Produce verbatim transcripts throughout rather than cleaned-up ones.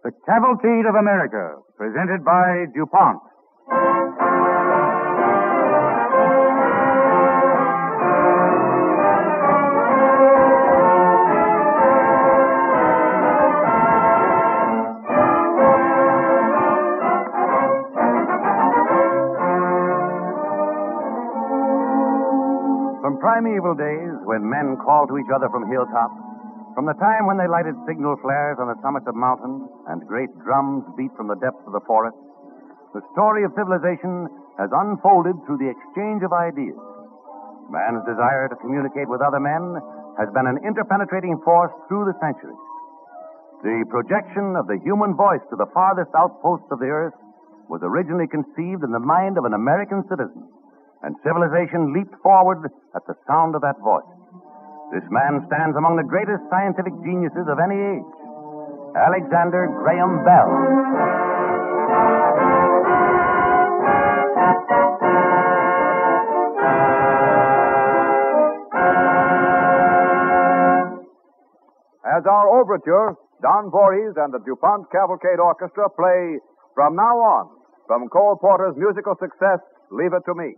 The Cavalcade of America, presented by DuPont. From primeval days, when men called to each other from hilltops, from the time when they lighted signal flares on the summits of mountains and great drums beat from the depths of the forest, the story of civilization has unfolded through the exchange of ideas. Man's desire to communicate with other men has been an interpenetrating force through the centuries. The projection of the human voice to the farthest outposts of the earth was originally conceived in the mind of an American citizen, and civilization leaped forward at the sound of that voice. This man stands among the greatest scientific geniuses of any age, Alexander Graham Bell. As our overture, Don Voorhees and the DuPont Cavalcade Orchestra play From Now On, from Cole Porter's musical success, Leave It to Me.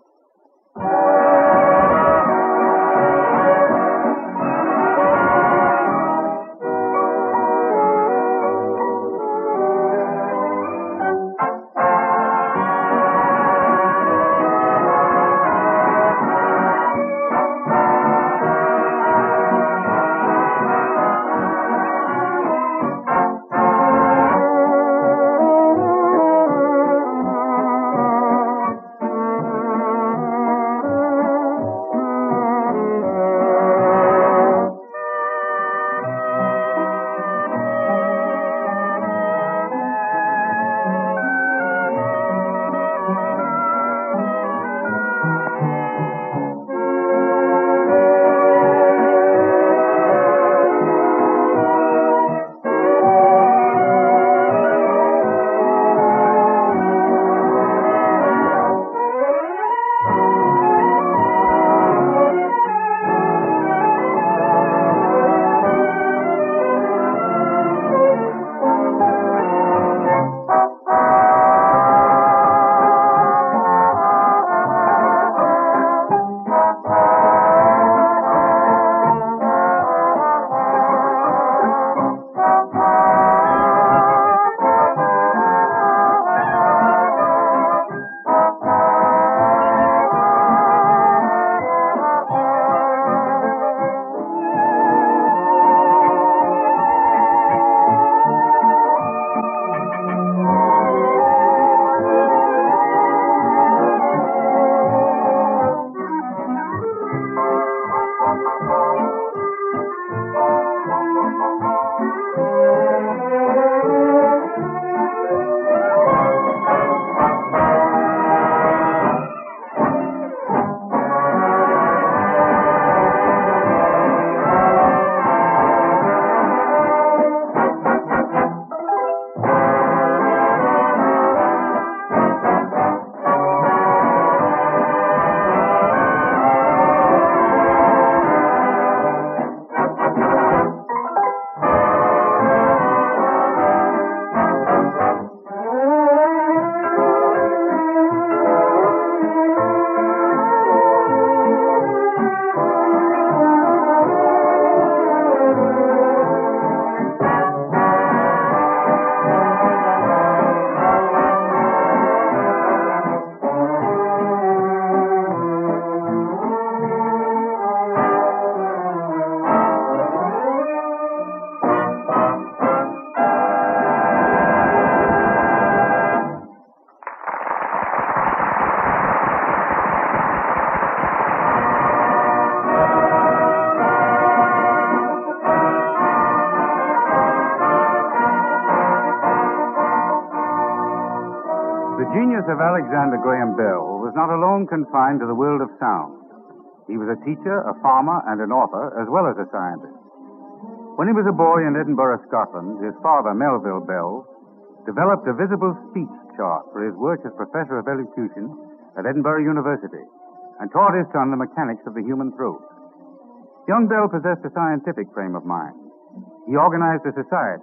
The genius of Alexander Graham Bell was not alone confined to the world of sound. He was a teacher, a farmer, and an author, as well as a scientist. When he was a boy in Edinburgh, Scotland, his father, Melville Bell, developed a visible speech chart for his work as professor of elocution at Edinburgh University and taught his son the mechanics of the human throat. Young Bell possessed a scientific frame of mind. He organized a society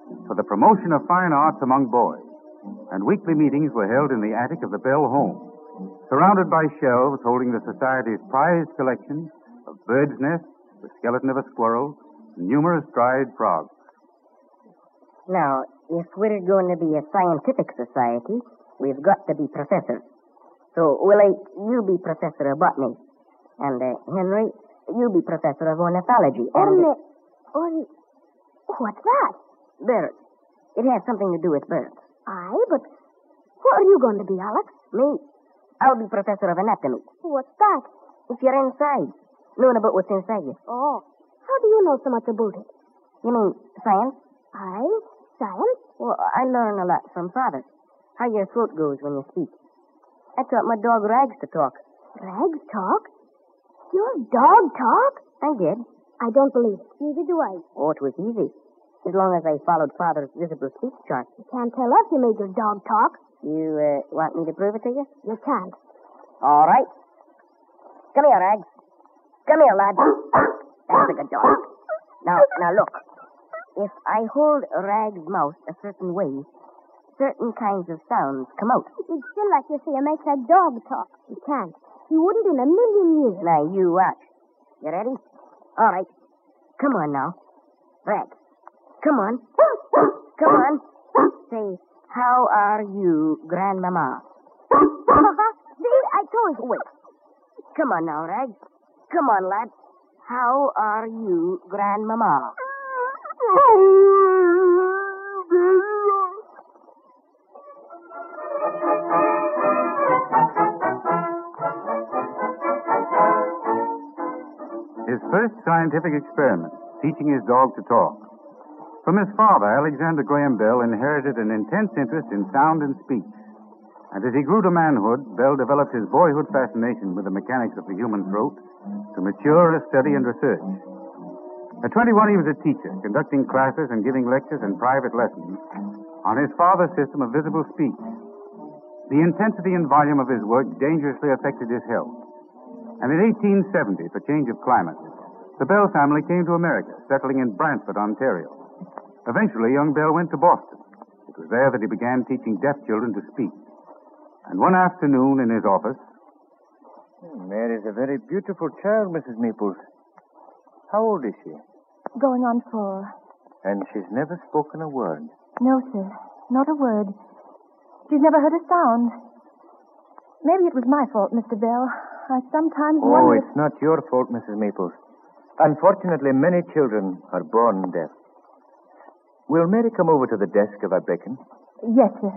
for the promotion of fine arts among boys, and weekly meetings were held in the attic of the Bell home, surrounded by shelves holding the Society's prized collections of birds' nests, the skeleton of a squirrel, and numerous dried frogs. Now, if we're going to be a scientific society, we've got to be professors. So, Willie, you be professor of botany. And, uh, Henry, you be professor of ornithology. Orni... Orni... What's that? Birds. It has something to do with birds. Aye, but what are you going to be, Alex? Me? I'll be professor of anatomy. What's that? If you're inside, knowing about what's inside you. Oh. How do you know so much about it? You mean science? Aye, science? Well, I learn a lot from Father. How your throat goes when you speak. I taught my dog Rags to talk. Rags talk? Your dog talk? I did. I don't believe it. Neither do I. Oh, it was easy. As long as I followed Father's visible speech chart. You can't tell us you made your dog talk. You uh, want me to prove it to you? You can't. All right. Come here, Rags. Come here, lad. That's a good dog. Now, now look. If I hold Rags' mouth a certain way, certain kinds of sounds come out. You'd still like to see him make that dog talk. You can't. He wouldn't in a million years. Now, you watch. You ready? All right. Come on now. Rags. Come on. Come on. Say, how are you, Grandmama? See, I told you. Wait. Come on now, Rags. Come on, lad. How are you, Grandmama? His first scientific experiment, teaching his dog to talk. From his father, Alexander Graham Bell inherited an intense interest in sound and speech. And as he grew to manhood, Bell developed his boyhood fascination with the mechanics of the human throat to mature a study and research. At twenty-one, he was a teacher, conducting classes and giving lectures and private lessons on his father's system of visible speech. The intensity and volume of his work dangerously affected his health. And in eighteen seventy, for change of climate, the Bell family came to America, settling in Brantford, Ontario. Eventually, young Bell went to Boston. It was there that he began teaching deaf children to speak. And one afternoon in his office... Mary's a very beautiful child, Missus Maples. How old is she? Going on four. And she's never spoken a word? No, sir. Not a word. She's never heard a sound. Maybe it was my fault, Mister Bell. I sometimes Oh, wonder... it's not your fault, Missus Maples. Unfortunately, many children are born deaf. Will Mary come over to the desk if I beckon? Yes, sir.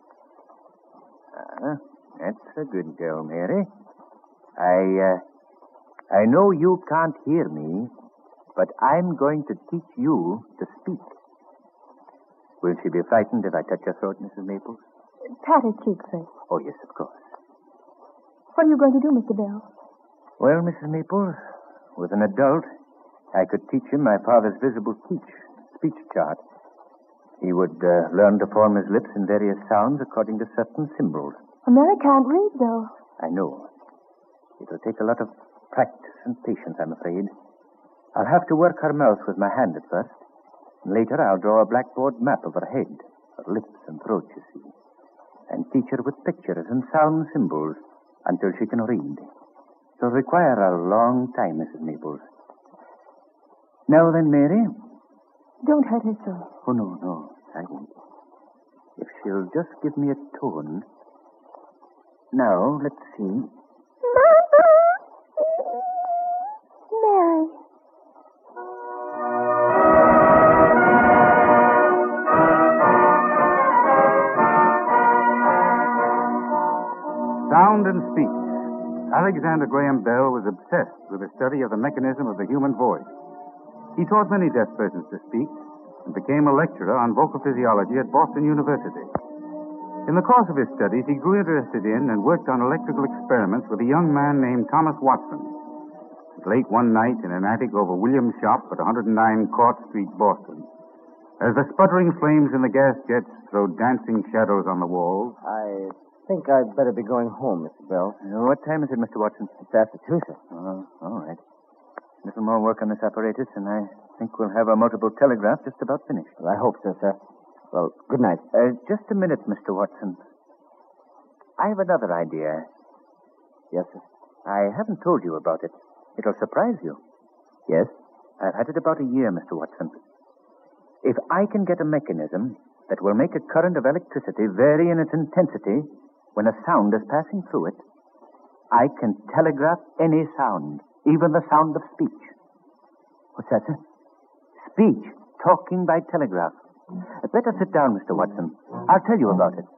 Ah, that's a good girl, Mary. I, uh, I know you can't hear me, but I'm going to teach you to speak. Will she be frightened if I touch her throat, Missus Maples? Pat her cheek first. Oh, yes, of course. What are you going to do, Mister Bell? Well, Missus Maples, with an adult, I could teach him my father's visible speech, speech chart. He would uh, learn to form his lips in various sounds according to certain symbols. Mary can't read, though. I know. It'll take a lot of practice and patience, I'm afraid. I'll have to work her mouth with my hand at first. And later, I'll draw a blackboard map of her head, her lips and throat, you see, and teach her with pictures and sound symbols until she can read. It'll require a long time, Missus Maples. Now then, Mary. Don't hurt her so. Oh, no, no, I won't. If she'll just give me a tone. Now, let's see. Mary. Sound and speech. Alexander Graham Bell was obsessed with the study of the mechanism of the human voice. He taught many deaf persons to speak and became a lecturer on vocal physiology at Boston University. In the course of his studies, he grew interested in and worked on electrical experiments with a young man named Thomas Watson. Late one night in an attic over Williams' shop at one oh nine Court Street, Boston, as the sputtering flames in the gas jets threw dancing shadows on the walls. I think I'd better be going home, Mister Bell. Uh, what time is it, Mister Watson? It's after two, sir. Oh, all right. A little more work on this apparatus, and I think we'll have our multiple telegraph just about finished. Well, I hope so, sir. Well, good night. Uh, just a minute, Mister Watson. I have another idea. Yes, sir. I haven't told you about it. It'll surprise you. Yes? I've had it about a year, Mister Watson. If I can get a mechanism that will make a current of electricity vary in its intensity when a sound is passing through it, I can telegraph any sound, even the sound of speech. What's that, sir? Speech, talking by telegraph. Better sit down, Mister Watson. I'll tell you about it.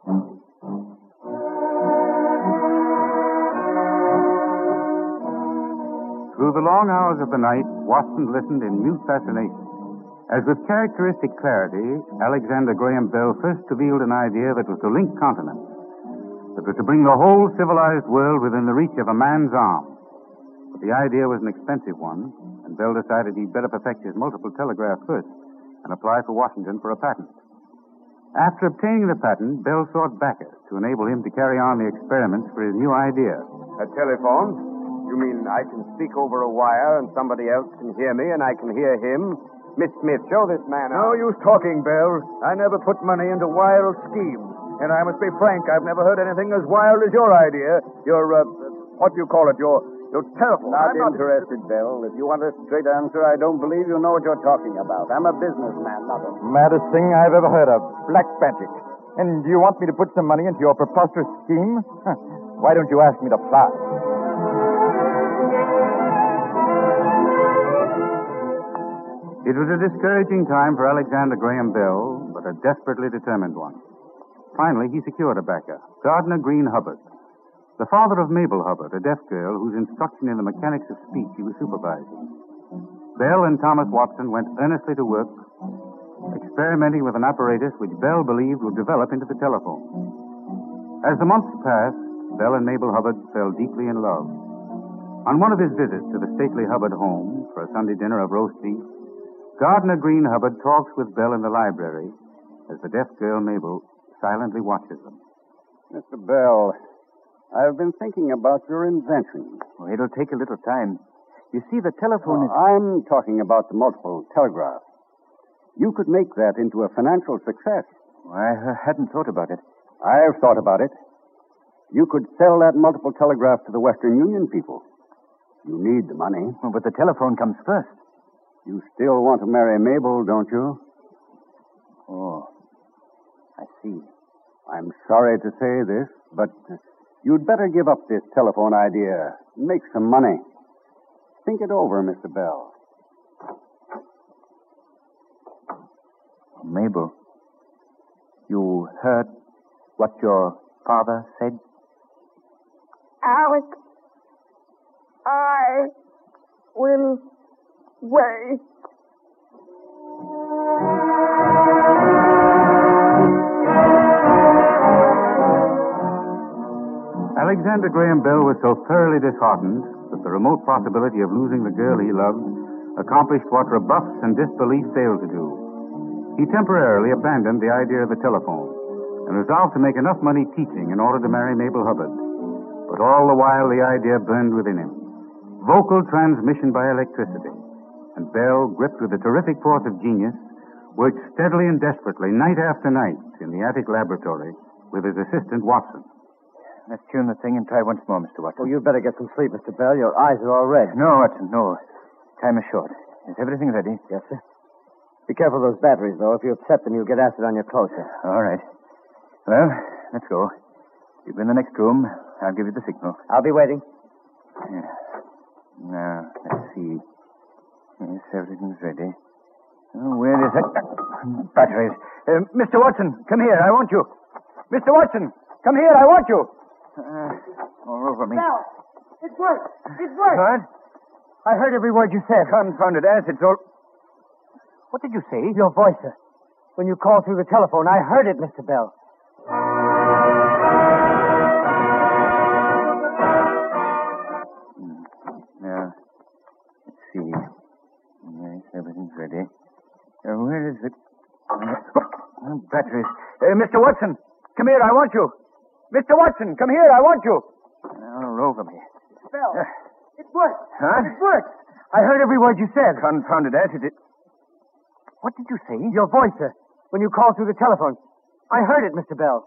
Through the long hours of the night, Watson listened in mute fascination. As with characteristic clarity, Alexander Graham Bell first revealed an idea that was to link continents, that was to bring the whole civilized world within the reach of a man's arm. But the idea was an expensive one, and Bell decided he'd better perfect his multiple telegraph first and apply for Washington for a patent. After obtaining the patent, Bell sought backers to enable him to carry on the experiments for his new idea. A telephone? You mean I can speak over a wire and somebody else can hear me and I can hear him? Miss Smith, show this man out. No use talking, Bell. I never put money into wild schemes. And I must be frank, I've never heard anything as wild as your idea. Your, uh, what do you call it? Your, your telephone. Not I'm interested, Bell. If you want a straight answer, I don't believe you know what you're talking about. I'm a businessman, not a... Maddest thing I've ever heard of. Black magic. And do you want me to put some money into your preposterous scheme? Why don't you ask me to fly? It was a discouraging time for Alexander Graham Bell, but a desperately determined one. Finally, he secured a backer, Gardner Green Hubbard, the father of Mabel Hubbard, a deaf girl whose instruction in the mechanics of speech he was supervising. Bell and Thomas Watson went earnestly to work, experimenting with an apparatus which Bell believed would develop into the telephone. As the months passed, Bell and Mabel Hubbard fell deeply in love. On one of his visits to the stately Hubbard home for a Sunday dinner of roast beef, Gardner Green Hubbard talks with Bell in the library as the deaf girl Mabel silently watches them. Mister Bell, I've been thinking about your invention. Oh, it'll take a little time. You see, the telephone is... I'm talking about the multiple telegraph. You could make that into a financial success. I uh, hadn't thought about it. I've thought about it. You could sell that multiple telegraph to the Western Union people. You need the money. Oh, but the telephone comes first. You still want to marry Mabel, don't you? Oh, I see. I'm sorry to say this, but you'd better give up this telephone idea and make some money. Think it over, Mister Bell. Mabel, you heard what your father said? Alex, I will wait. Alexander Graham Bell was so thoroughly disheartened that the remote possibility of losing the girl he loved accomplished what rebuffs and disbelief failed to do. He temporarily abandoned the idea of the telephone and resolved to make enough money teaching in order to marry Mabel Hubbard. But all the while the idea burned within him. Vocal transmission by electricity. And Bell, gripped with the terrific force of genius, worked steadily and desperately, night after night, in the attic laboratory with his assistant, Watson. Let's tune the thing and try once more, Mister Watson. Oh, you'd better get some sleep, Mister Bell. Your eyes are all red. No, Watson, no. Time is short. Is everything ready? Yes, sir. Be careful of those batteries, though. If you upset them, you'll get acid on your clothes, sir. All right. Well, let's go. You go in the next room. I'll give you the signal. I'll be waiting. Yeah. Now, let's see. Yes, everything's ready. Oh, where is it? Batteries. Uh, Mister Watson, come here. I want you. Mister Watson, come here. I want you. Uh, all over me. Bell, it worked. It worked. What? I heard every word you said. Confounded acids all... What did you say? Your voice, sir. When you called through the telephone, I heard it, Mister Bell. Now, let's see. Yes, everything's ready. Uh, where is it? Oh, batteries. Uh, Mister Watson, come here. I want you. Mister Watson, come here. I want you. All over me. Bell, Uh, it worked. huh? It worked. I heard every word you said. Confounded acid. It, What did you say? Your voice, sir, when you called through the telephone. I heard it, Mister Bell.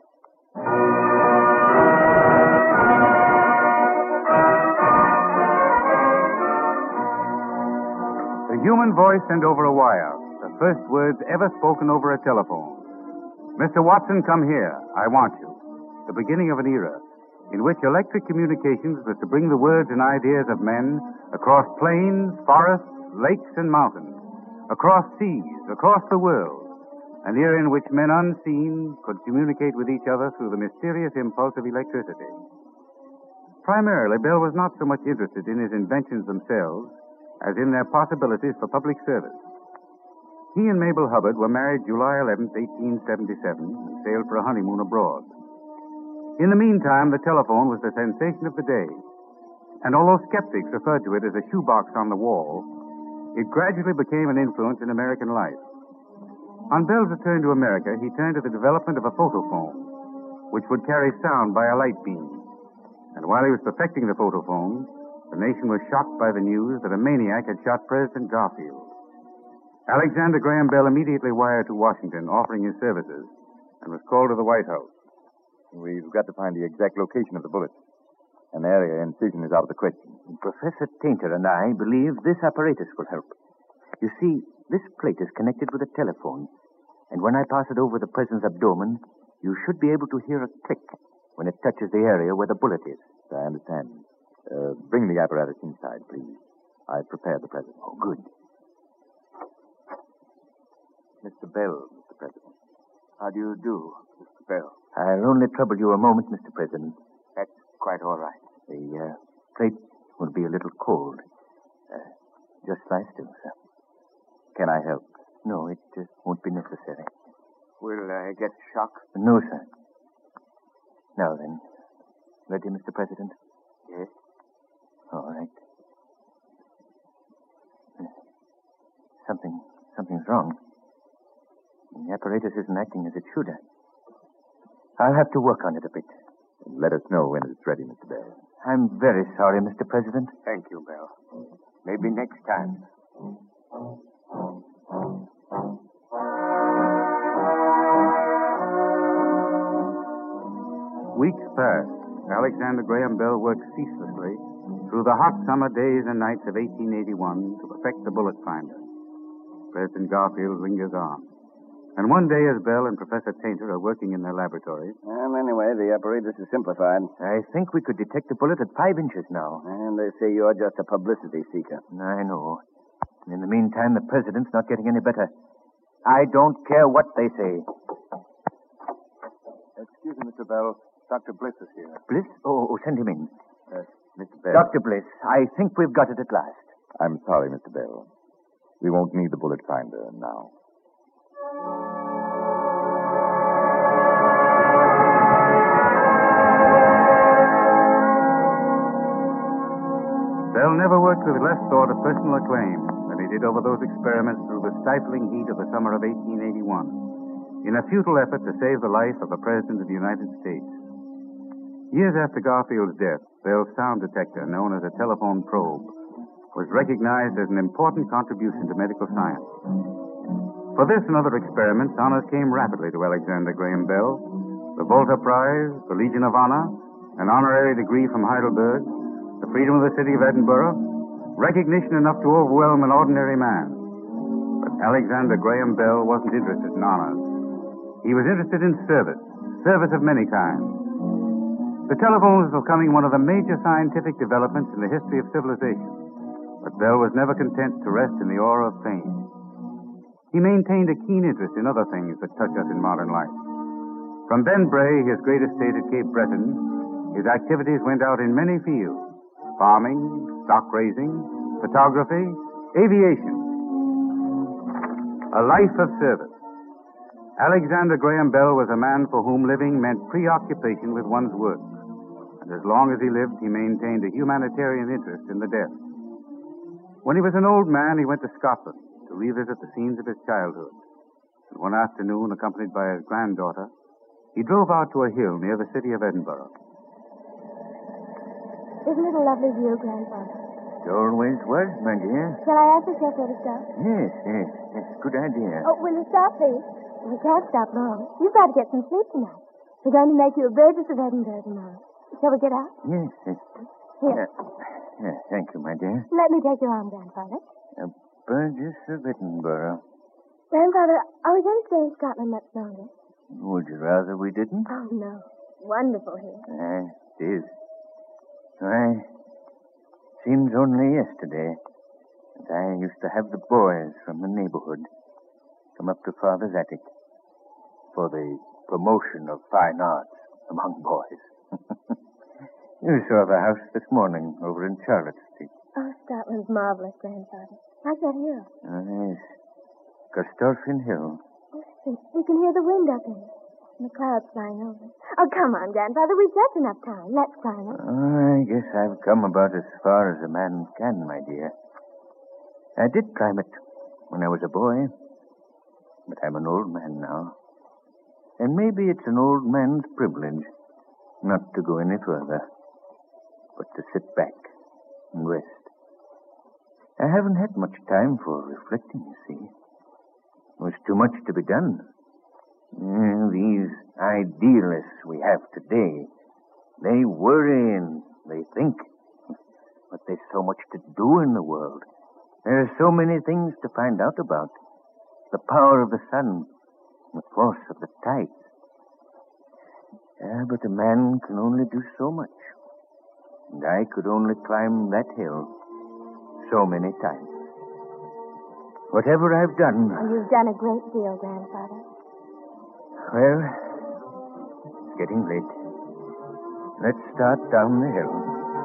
The human voice sent over a wire. The first words ever spoken over a telephone. Mister Watson, come here. I want you. The beginning of an era in which electric communications was to bring the words and ideas of men across plains, forests, lakes, and mountains, across seas, across the world. An era in which men unseen could communicate with each other through the mysterious impulse of electricity. Primarily, Bell was not so much interested in his inventions themselves as in their possibilities for public service. He and Mabel Hubbard were married July eleventh, eighteen seventy-seven, and sailed for a honeymoon abroad. In the meantime, the telephone was the sensation of the day, and although skeptics referred to it as a shoebox on the wall, it gradually became an influence in American life. On Bell's return to America, he turned to the development of a photophone, which would carry sound by a light beam. And while he was perfecting the photophone, the nation was shocked by the news that a maniac had shot President Garfield. Alexander Graham Bell immediately wired to Washington offering his services and was called to the White House. We've got to find the exact location of the bullet. An area incision is out of the question. Professor Tainter and I believe this apparatus will help. You see, this plate is connected with a telephone, and when I pass it over the president's abdomen, you should be able to hear a click when it touches the area where the bullet is. I understand. Uh, bring the apparatus inside, please. I've prepared the president. Oh, good. Mister Bell, Mister President. How do you do, Mister Bell? I'll only trouble you a moment, Mister President. That's quite all right. The uh, plate will be a little cold. Uh, just lie still, sir. Can I help? No, it uh, won't be necessary. Will I get shock? No, sir. Now then, ready, Mister President? Yes. All right. Uh, something, something's wrong. The apparatus isn't acting as it should. I'll have to work on it a bit. Let us know when it's ready, Mister Bell. I'm very sorry, Mister President. Thank you, Bell. Maybe next time. Weeks passed. Alexander Graham Bell worked ceaselessly through the hot summer days and nights of eighteen eighty-one to perfect the bullet finder. President Garfield lingers on. And one day, as Bell and Professor Tainter are working in their laboratory... Well, anyway, the apparatus is simplified. I think we could detect the bullet at five inches now. And they say you're just a publicity seeker. I know. In the meantime, the president's not getting any better. I don't care what they say. Excuse me, Mister Bell. Doctor Bliss is here. Bliss? Oh, oh send him in. Uh, Mister Bell. Doctor Bliss, I think we've got it at last. I'm sorry, Mister Bell. We won't need the bullet finder now. Bell never worked with less thought of personal acclaim than he did over those experiments through the stifling heat of the summer of eighteen eighty-one, in a futile effort to save the life of a president of the United States. Years after Garfield's death, Bell's sound detector, known as a telephone probe, was recognized as an important contribution to medical science. For this and other experiments, honors came rapidly to Alexander Graham Bell. The Volta Prize, the Legion of Honor, an honorary degree from Heidelberg, the freedom of the city of Edinburgh, recognition enough to overwhelm an ordinary man. But Alexander Graham Bell wasn't interested in honors. He was interested in service, service of many kinds. The telephone was becoming one of the major scientific developments in the history of civilization. But Bell was never content to rest in the aura of fame. He maintained a keen interest in other things that touch us in modern life. From Ben Bray, his great estate at Cape Breton, his activities went out in many fields: farming, stock raising, photography, aviation. A life of service. Alexander Graham Bell was a man for whom living meant preoccupation with one's work. And as long as he lived, he maintained a humanitarian interest in the deaf. When he was an old man, he went to Scotland to revisit the scenes of his childhood. And one afternoon, accompanied by his granddaughter, he drove out to a hill near the city of Edinburgh. Isn't it a lovely view, Grandfather? always was, my dear. Shall I ask the chauffeur to stop? Yes, yes, yes. Good idea. Oh, will you stop, please? We can't stop long. You've got to get some sleep tonight. We're going to make you a Burgess of Edinburgh tomorrow. Shall we get out? Yes, yes. Here. Uh, yes, thank you, my dear. Let me take your arm, Grandfather. A Burgess of Edinburgh. Grandfather, are we going to stay in Scotland much longer? Would you rather we didn't? Oh, no. Wonderful here. Yes, it is. Why, seems only yesterday that I used to have the boys from the neighborhood come up to Father's attic for the promotion of fine arts among boys. You saw the house this morning over in Charlotte Street. Oh, Scotland's marvelous, Grandfather. Like that hill. Oh, yes. Gustafin Hill. Listen, you can hear the wind up in it. And the clouds flying over. Oh, come on, Grandfather. We've just enough time. Let's climb it. I guess I've come about as far as a man can, my dear. I did climb it when I was a boy. But I'm an old man now. And maybe it's an old man's privilege not to go any further, but to sit back and rest. I haven't had much time for reflecting, you see. There's too much to be done. Mm, these idealists we have today, they worry and they think. But there's so much to do in the world. There are so many things to find out about. The power of the sun, the force of the tides. Yeah, but a man can only do so much. And I could only climb that hill so many times. Whatever I've done... Oh, you've done a great deal, Grandfather. Well, it's getting late. Let's start down the hill.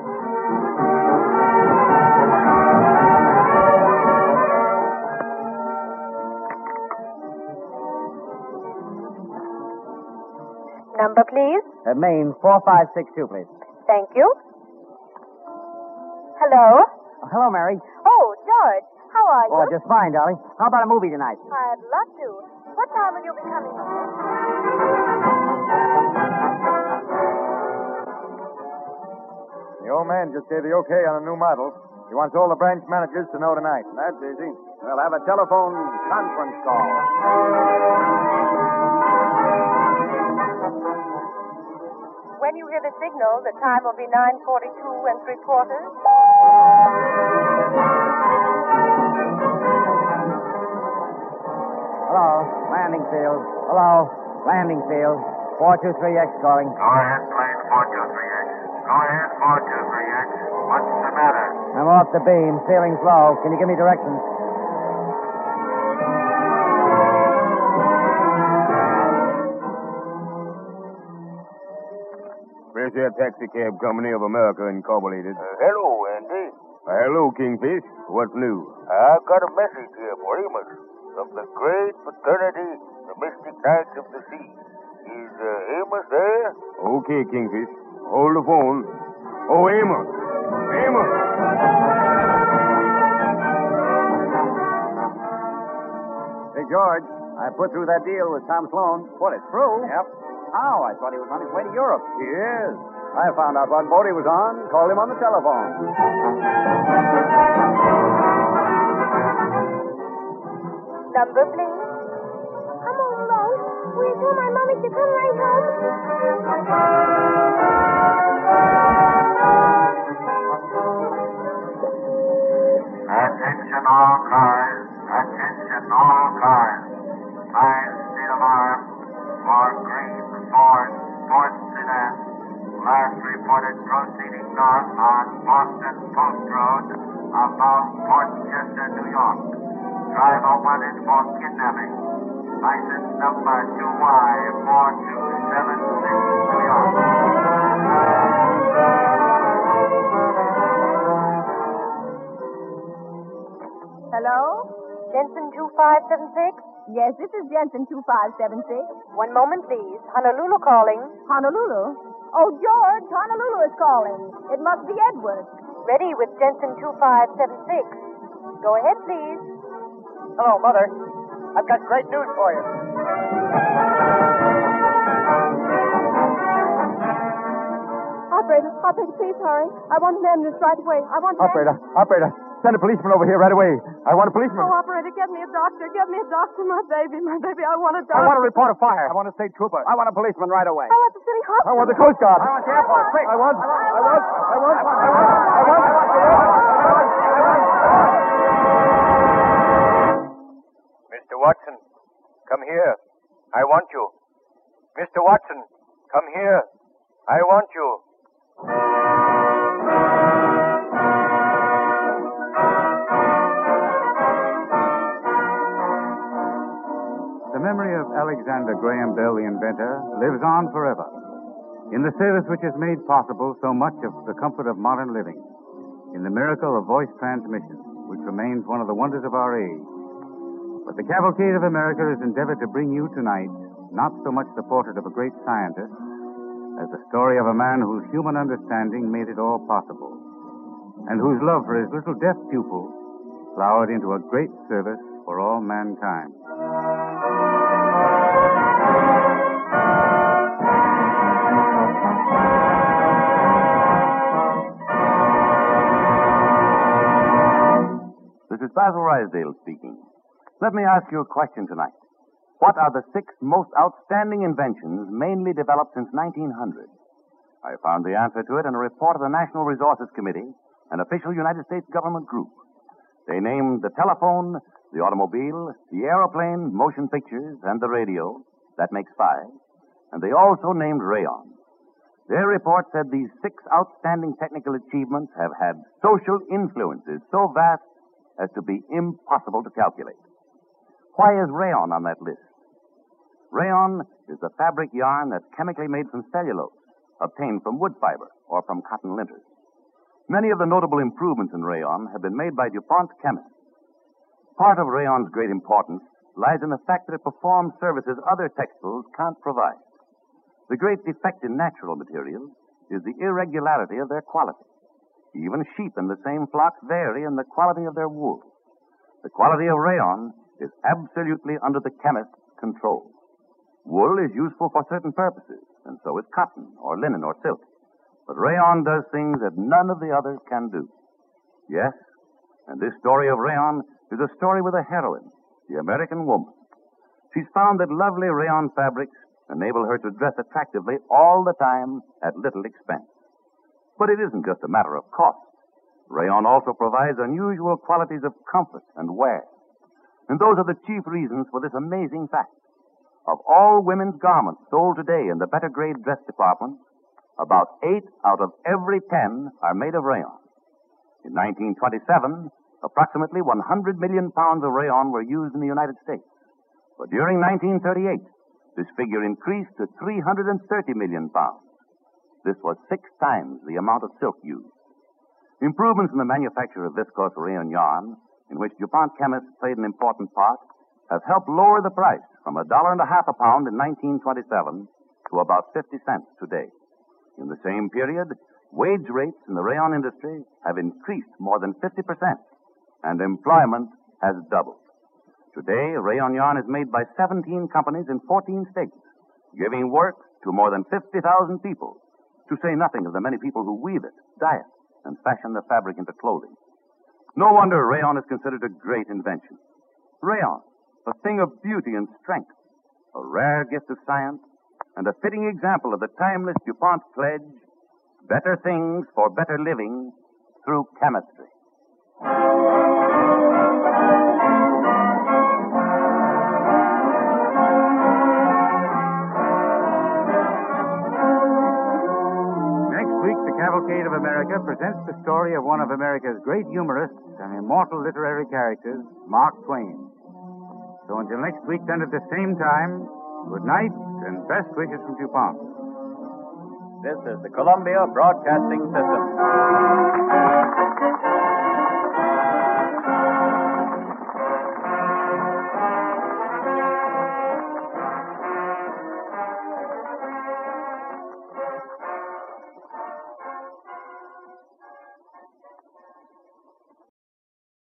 Number, please. Uh, Maine, four five six two, please. Thank you. Hello? Oh, hello, Mary. Oh, George. How are you? Oh, just fine, darling. How about a movie tonight? I'd love to. What time will you be coming home? The old man just gave the okay on a new model. He wants all the branch managers to know tonight. That's easy. We'll have a telephone conference call. When you hear the signal, the time will be nine forty-two and three quarters. Hello, landing field. Hello, landing field. four two three X calling. Go ahead, plane four two three X. Go ahead, four two three X. What's the matter? I'm off the beam. Ceiling's low. Can you give me directions? Fresh Air Taxi Cab Company of America Incorporated. Uh, hello, Andy. Uh, hello, Kingfish. What's new? I've got a message here for Amos from the great fraternity, the Mystic Knights of the Sea. Is uh, Amos there? Okay, Kingfish. Hold the phone. Oh, Amos. Amos. Hey, George, I put through that deal with Tom Sloan. What, it's through? Yep. How? I thought he was on his way to Europe. He is. I found out what boat he was on, called him on the telephone. Number, please. I'm all alone. Will you tell my mommy to come right home? Attention all cars. Attention all cars. Five speed alarm for green Ford sports sedan. Last reported proceeding north on Boston Post Road above Port Chester, New York. Driver wanted for kidnapping. License number two Y four two seven six, New York. Hello? Jensen two five seven six? Yes, this is Jensen two five seven six. One moment, please. Honolulu calling. Honolulu? Oh, George, Honolulu is calling. It must be Edward. Ready with Jensen two five seven six. Go ahead, please. Hello, Mother. I've got great news for you. Operator, operator, please please hurry. I want an ambulance right away. I want an Operator, operator, send a policeman over here right away. I want a policeman. Oh, operator, get me a doctor. Get me a doctor. My baby, my baby. I want a doctor. I want to report a fire. I want a state trooper. I want a policeman right away. I want the city hospital. I want the Coast Guard. I want the airport. Quick. I want, I want, I want, I want, I want, I want, I want, I want. Mister Watson, come here. I want you. Mister Watson, come here. I want you. The memory of Alexander Graham Bell, the inventor, lives on forever in the service which has made possible so much of the comfort of modern living, in the miracle of voice transmission, which remains one of the wonders of our age. But the Cavalcade of America has endeavored to bring you tonight not so much the portrait of a great scientist as the story of a man whose human understanding made it all possible, and whose love for his little deaf pupil flowered into a great service for all mankind. This is Basil Rysdale speaking. Let me ask you a question tonight. What are the six most outstanding inventions mainly developed since nineteen hundred? I found the answer to it in a report of the National Resources Committee, an official United States government group. They named the telephone, the automobile, the aeroplane, motion pictures, and the radio. That makes five. And they also named rayon. Their report said these six outstanding technical achievements have had social influences so vast as to be impossible to calculate. Why is rayon on that list? Rayon is the fabric yarn that's chemically made from cellulose, obtained from wood fiber or from cotton linters. Many of the notable improvements in rayon have been made by DuPont chemists. Part of rayon's great importance lies in the fact that it performs services other textiles can't provide. The great defect in natural materials is the irregularity of their quality. Even sheep in the same flock vary in the quality of their wool. The quality of rayon is absolutely under the chemist's control. Wool is useful for certain purposes, and so is cotton or linen or silk. But rayon does things that none of the others can do. Yes, and this story of rayon is a story with a heroine, the American woman. She's found that lovely rayon fabrics enable her to dress attractively all the time at little expense. But it isn't just a matter of cost. Rayon also provides unusual qualities of comfort and wear. And those are the chief reasons for this amazing fact. Of all women's garments sold today in the better grade dress department, about eight out of every ten are made of rayon. In nineteen twenty-seven, approximately one hundred million pounds of rayon were used in the United States. But during nineteen thirty-eight, this figure increased to three hundred thirty million pounds. This was six times the amount of silk used. Improvements in the manufacture of viscose rayon yarn, in which DuPont chemists played an important part, have helped lower the price from a dollar and a half a pound in nineteen twenty-seven to about fifty cents today. In the same period, wage rates in the rayon industry have increased more than fifty percent, and employment has doubled. Today, rayon yarn is made by seventeen companies in fourteen states, giving work to more than fifty thousand people, to say nothing of the many people who weave it, dye it, and fashion the fabric into clothing. No wonder rayon is considered a great invention. Rayon, a thing of beauty and strength, a rare gift of science, and a fitting example of the timeless DuPont pledge, better things for better living through chemistry. Next week, the Cavalcade of America presents the story of one of America's great humorists and immortal literary characters, Mark Twain. So until next week, then at the same time, good night and best wishes from DuPont. This is the Columbia Broadcasting System.